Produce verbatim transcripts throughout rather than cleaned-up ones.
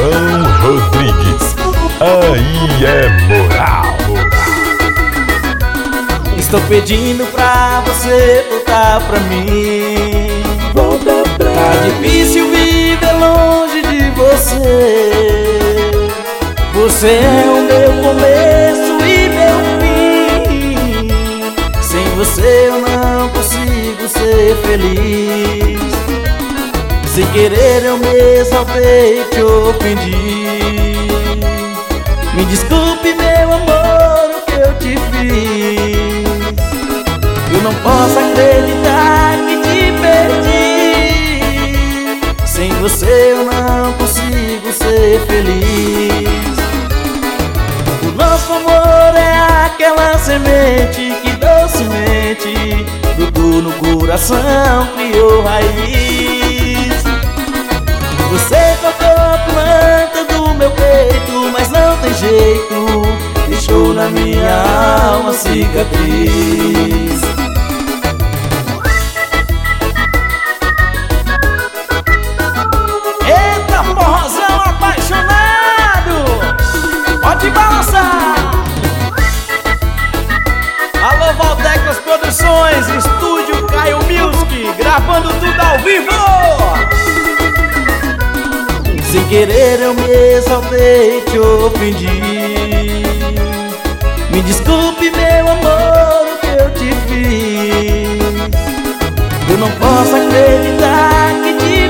João Rodrigues. Aí é moral. Estou pedindo pra você voltar pra mim. Volta pra Tá difícil viver longe de você. Você é o meu começo e meu fim. Sem você eu não consigo ser feliz. Sem querer eu me exaltei e te ofendi. Me desculpe, meu amor, o que eu te fiz. Eu não posso acreditar que te perdi. Sem você eu não consigo ser feliz. O nosso amor é aquela semente que docemente brotou no coração, criou raiz. Você cortou a planta do meu peito, mas não tem jeito, deixou na minha alma cicatriz. Eita, forrozão apaixonado, pode balançar. Alô, Valdeclas Produções, Estúdio Caio Music, gravando tudo ao vivo. Sem querer eu me exaltei e te ofendi. Me desculpe, meu amor, o que eu te fiz. Eu não posso acreditar que te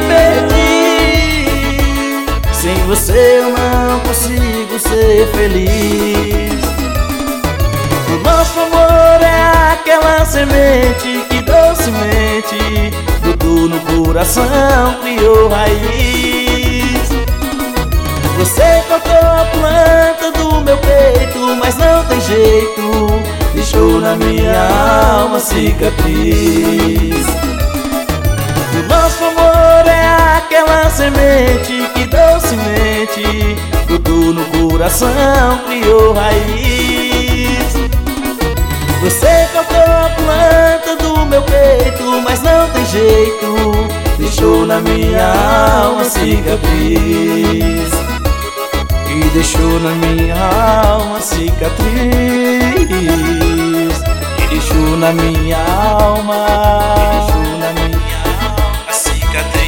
perdi. Sem você eu não consigo ser feliz. O nosso amor é aquela semente que docemente brotou no coração, criou raiz. Você cortou a planta do meu peito, mas não tem jeito, deixou na minha alma cicatriz. O nosso amor é aquela semente que docemente brotou no coração, criou raiz. Você cortou a planta do meu peito, mas não tem jeito, deixou na minha alma cicatriz. E deixou na minha alma cicatriz. E deixou na minha alma, e deixou na minha alma cicatriz.